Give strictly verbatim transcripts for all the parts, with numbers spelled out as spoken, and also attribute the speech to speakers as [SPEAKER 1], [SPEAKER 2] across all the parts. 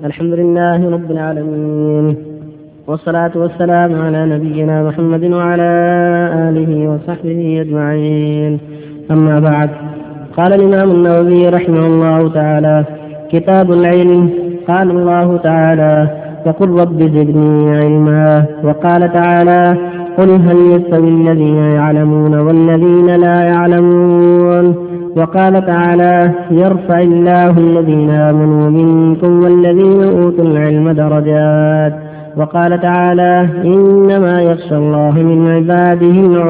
[SPEAKER 1] الحمد لله رب العالمين، والصلاة والسلام على نبينا محمد وعلى آله وصحبه أجمعين. أما بعد، قال الإمام النووي رحمه الله تعالى: كتاب العلم. قال الله تعالى: وقل رب زدني علما. وقال تعالى: قل هل يستوي الذين يعلمون والذين لا يعلمون. وقال تعالى: يرفع الله الذين آمنوا منكم والذين أوتوا العلم درجات. وقال تعالى: إنما يخشى الله من عباده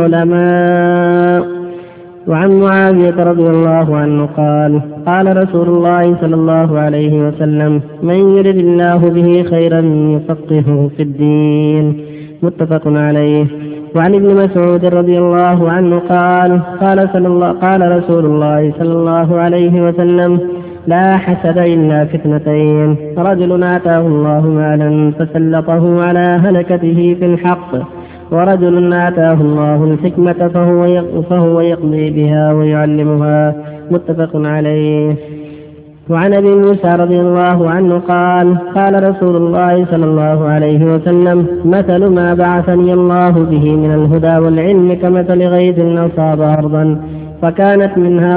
[SPEAKER 1] العلماء. وعن معاوية رضي الله عنه قال: قال رسول الله صلى الله عليه وسلم: من يرد الله به خيرا يفقهه في الدين. متفق عليه. وعن ابن مسعود رضي الله عنه قال: قال, صلى الله قال رسول الله صلى الله عليه وسلم: لا حسد إلا في اثنتين: رجل آتاه الله مالا فسلطه على هلكته في الحق، ورجل آتاه الله الحكمة فهو فهو يقضي بها ويعلمها. متفق عليه. وعن ابي موسى رضي الله عنه قال: قال رسول الله صلى الله عليه وسلم: مثل ما بعثني الله به من الهدى والعلم كمثل غيث أصاب أرضا فكانت منها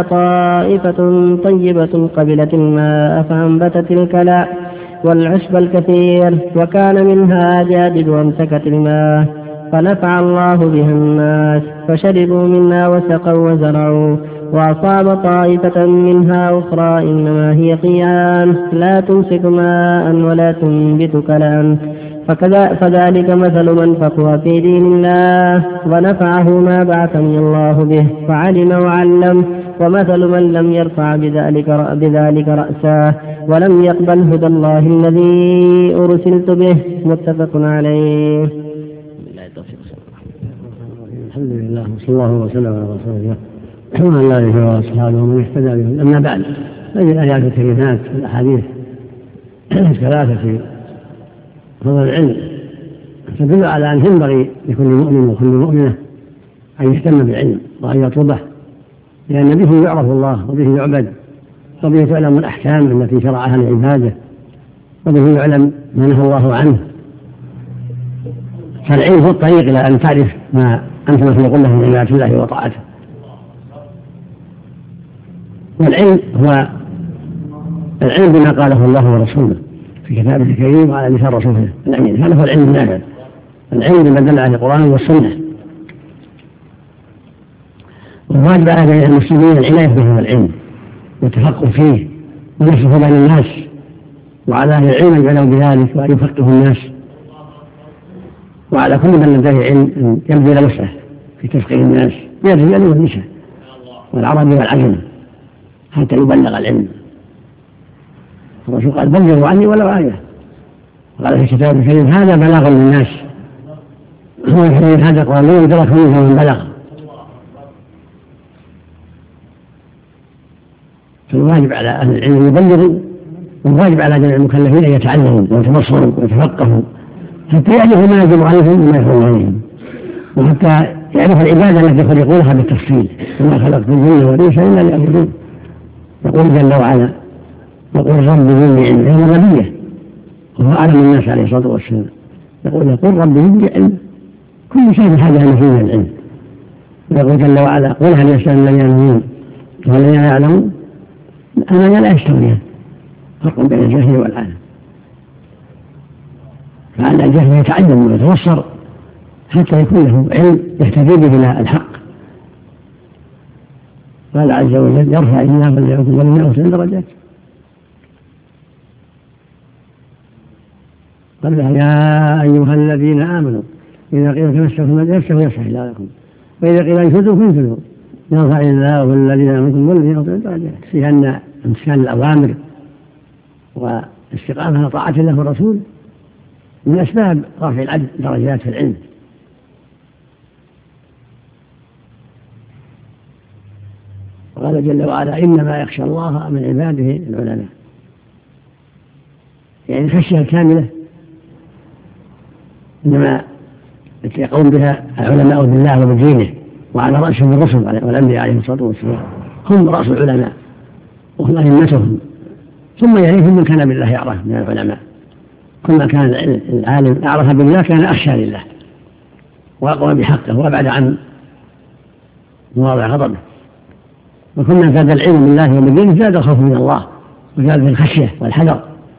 [SPEAKER 1] طائفة طيبة قبلت الماء فأنبتت الكلاء والعشب الكثير، وكان منها جادب أمسكت الماء فنفع الله بها الناس فشربوا منها وسقوا وزرعوا. وأصاب طائفة منها أخرى إنما هي قيان لا تمسك ماء ولا تنبت كلاء، فذلك مثل من فقه في دين الله ونفعه ما بعثني الله به فعلم وعلم، ومثل من لم يرفع بذلك, بذلك رأسه ولم يقبل هدى الله الذي أرسلت به. متفق عليه.
[SPEAKER 2] الحمد لله وصلى الله وسلم على رسول الله وعلى آله وأصحابه ومن اهتدى بهم. أما بعد، هذه الآيات الكريمات والأحاديث الثلاثة في فضل العلم تدل على أن ينبغي لكل مؤمن وكل مؤمنة أن يهتم بالعلم وأن يطلبه، لأن به يعرف الله وبه يعبد وبه تعلم الأحكام التي شرعها لعباده وبه يعلم ما نهى الله عنه. فالعلم هو الطريق إلى أن تعرف ما أنت مخلوق له من عبادة الله وطاعته. والعلم هو العلم بما قاله الله ورسوله في كتابه الكريم وعلى لسان رسوله الأمين، هذا هو العلم النافع، العلم بما دل عليه القرآن والسنة. والواجب على المسلمين العناية بهذا العلم والتفقه فيه ونشره بين الناس، وعلى أهل العلم يعلموا بذلك وأن يفقهوا الناس، وعلى كل من لديه علم أن يبذل وسعه في تفقيه الناس من الرجال والنساء والعرب والعجم حتى يبلغ العلم. الرسول قال: بلغوا عني ولو آية. قال في كتاب الكريم: هذا بلاغ للناس. هو الحديث هذا قال: لو درك منه من بلغ. فالواجب على أهل العلم يبلغوا، والواجب على جميع المكلفين أن يتعلموا ويتبصروا ويتفقهوا حتى يعرفوا ما يجب عليهم وما يحرم عليهم، وحتى يعرفوا العبادة التي خلقوا لها بالتفصيل: وما خلقت الجن والإنس إلا ليعبدون. يقول جل وعلا: يقول رب زدني علما. هي نبيه وهو أعلم الناس عليه الصلاة والسلام. يقول يقول رب زدني علما. كل شيء بحاجة إلى فيه العلم. يقول جل وعلا: قل هل يستوي الذين يعلمون والذين لا يعلمون؟ أنا لا يستويان، فرق بين الجاهل والعالم. فعلى الجاهل يتعلم ويتبصر حتى يكون له علم يهتدي به إلى الحق. قال عز وجل: يرفع الله الذين آمنوا درجات. قال: يا أيها الذين آمنوا إذا قيل تمسكوا فمسكوا يفسح الله لكم وإذا قيل انفذوا فانفذوا يرفع الله الذين آمنوا والذين أوتوا درجات. فيها أن امتثال الأوامر والاستقامة على طاعة الله والرسول من أسباب رفع العبد درجات في العلم. وقال جل وعلا: إنما يخشى الله من عباده العلماء. يعني الخشية الكاملة إنما يقوم بها العلماء بالله وبدينه، وعلى رأسهم الرسل والأنبياء عليهم الصلاة والسلام، هم رأس العلماء وهم أئمتهم ثم يليهم من كان بالله يعرف من العلماء. كل كان العالم أعرف بالله كان أخشى لله وأقوى بحقه وأبعد عن مواضع غضبه. وكنا زاد العلم بالله وبدينه زاد الخوف من الله وزاد في الخشية والحذر.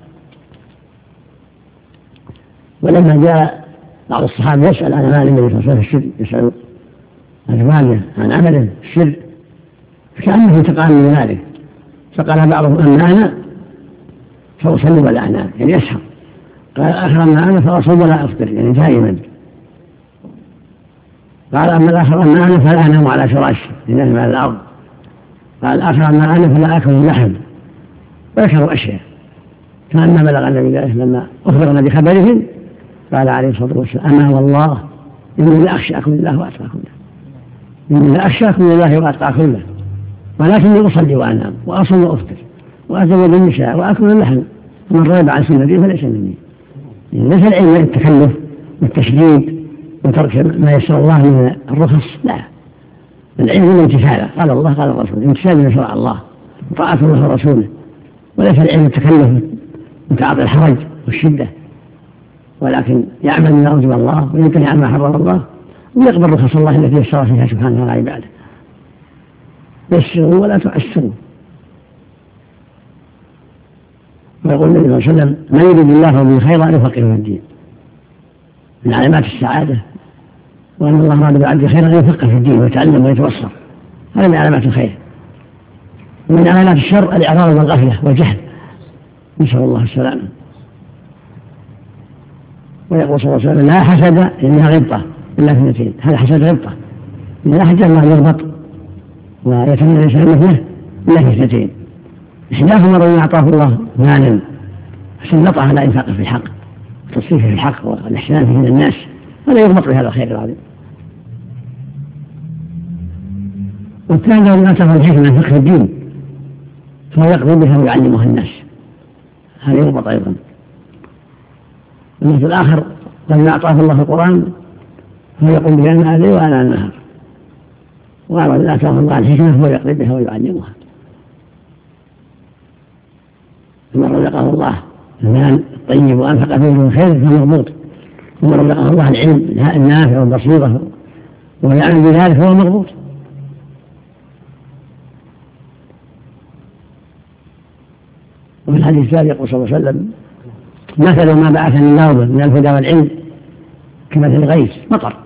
[SPEAKER 2] ولما جاء بعض الصحابة يسأل عن مال النبي صلى الله عليه وسلم في السر، يسأل أزواجه عن عمله في السر، فكأنه تقال من ذلك، فقال بعضهم أما أنا فأصلي ولا أنام، يعني يسهر. قال آخر أما أنا فأصوم ولا أفطر، يعني دائما. قال أما الآخر أما أنا فلا أنام على فراشي لنام على الأرض. قال آخر أما أنا فلا أكل اللحم، وذكروا أشياء. فلما بلغ النبي ذلك لما أخبرنا بخبرهم قال عليه الصلاة والسلام أما والله إني لأخشاكم لله وأتقاكم له، إني لأخشاكم لله وأتقاكم له، ولكني أصلي وأنام وأصوم وأفطر وأزوج النساء وأكل اللحم، ومن رغب عن سنتي فليس مني. يعني ليس العلم التكلف والتشديد وترك ما يسر الله من الرخص، لا، العلم الامتثال، قال الله قال الرسول، امتثال ما شرع الله وطاعة الله ورسوله، وليس العلم التكلف وتعاطي الحرج والشدة، ولكن يعمل ما أوجب الله وينتهي عما حرم الله ويقبل رخص الله التي يسر فيها سبحانه وتعالى عباده. يسروا ولا تعسروا. ويقول النبي صلى الله عليه وسلم من يريد الله به خيرا يفقهه في الدين. من علامات السعادة وأن الله أراد بالعبد خيرا يفقه في الدين ويتعلم ويتوصل، هذا من علامات الخير. ومن علامات الشر الإعراض والغفلة والجهل، نسأل الله السلامة. ويقول صلى الله عليه وسلم لا حسد إنها غبطة إلا في اثنتين، هذا حسد غبطة، إن لا حسد الله يغبط ويتمنى الإنسان مثله إلا في اثنتين، إحداهما رجل أعطاه الله مالا فسلطه على إنفاقه في الحق وتصريفه في الحق والإحسان فيه من الناس، هذا يغبط بهذا الخير العظيم. والثاني رجل أعطاه الحكمة من فقه الدين فهو يقضي بها ويعلمها الناس، هذا يغبط أيضا. والمثل الآخر رجل أعطاه الله القرآن فهو يقوم بها آناء الليل وآناء النهار، ورجل أعطاه الله الحكمة فهو يقضي بها ويعلمها. ومن رزقه الله المال الطيب وأنفق فيه من خير فهو مغبوط، ومن رزقه الله العلم النافع والبصيرة ويعمل بذلك فهو مغبوط. وفي الحديث الثاني يقول صلى الله عليه وسلم مثل ما بعثني الله من الهدى والعلم كمثل الغيث مطر